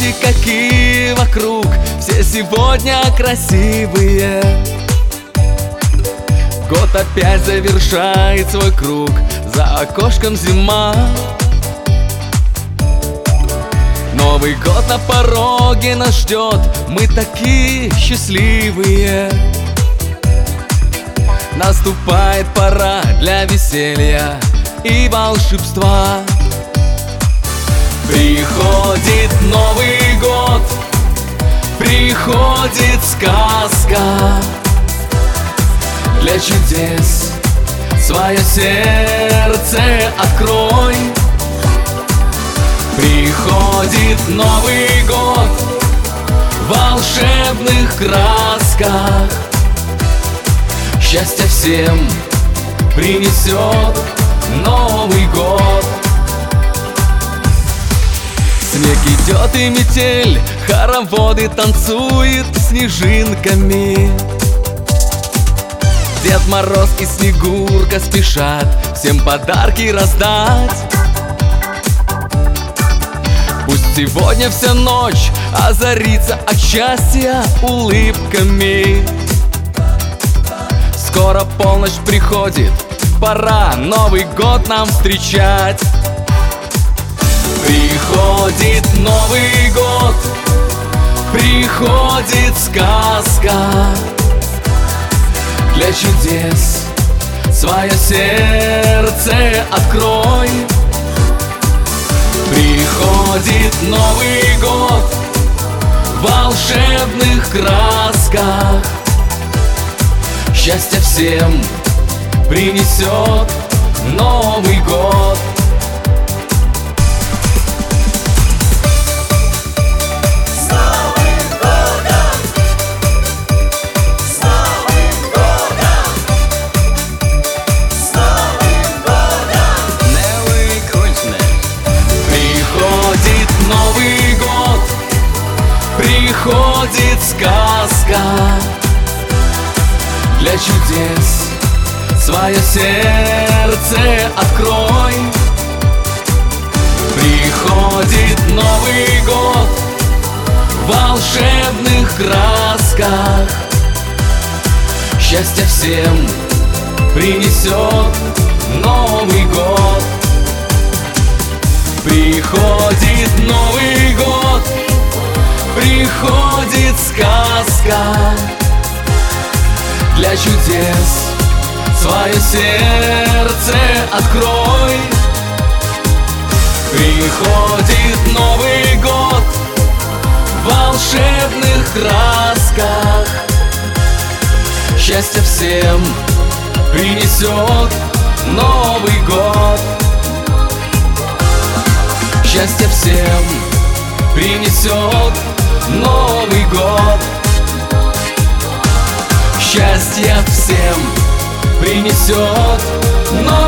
Посмотрите, какие вокруг, все сегодня красивые. Год опять завершает свой круг, за окошком зима. Новый год на пороге нас ждет, мы такие счастливые. Наступает пора для веселья и волшебства. Приходит Новый год, приходит сказка. Для чудес свое сердце открой. Приходит Новый год в волшебных красках. Счастье всем принесет Новый год. Снег идет и метель, хороводы танцуют снежинками. Дед Мороз и Снегурка спешат всем подарки раздать. Пусть сегодня вся ночь озарится от счастья улыбками. Скоро полночь приходит, пора Новый год нам встречать. Приходит Новый год, приходит сказка. Для чудес свое сердце открой. Приходит Новый год в волшебных красках. Счастье всем принесет Новый год. Приходит сказка. Для чудес свое сердце открой. Приходит Новый год в волшебных красках. Счастье всем принесет Новый год. Приходит Новый год, приходит сказка. Для чудес свое сердце открой. Приходит Новый год в волшебных красках. Счастье всем принесет Новый год. Счастье всем принесет Новый год. Счастье всем принесет Новый год.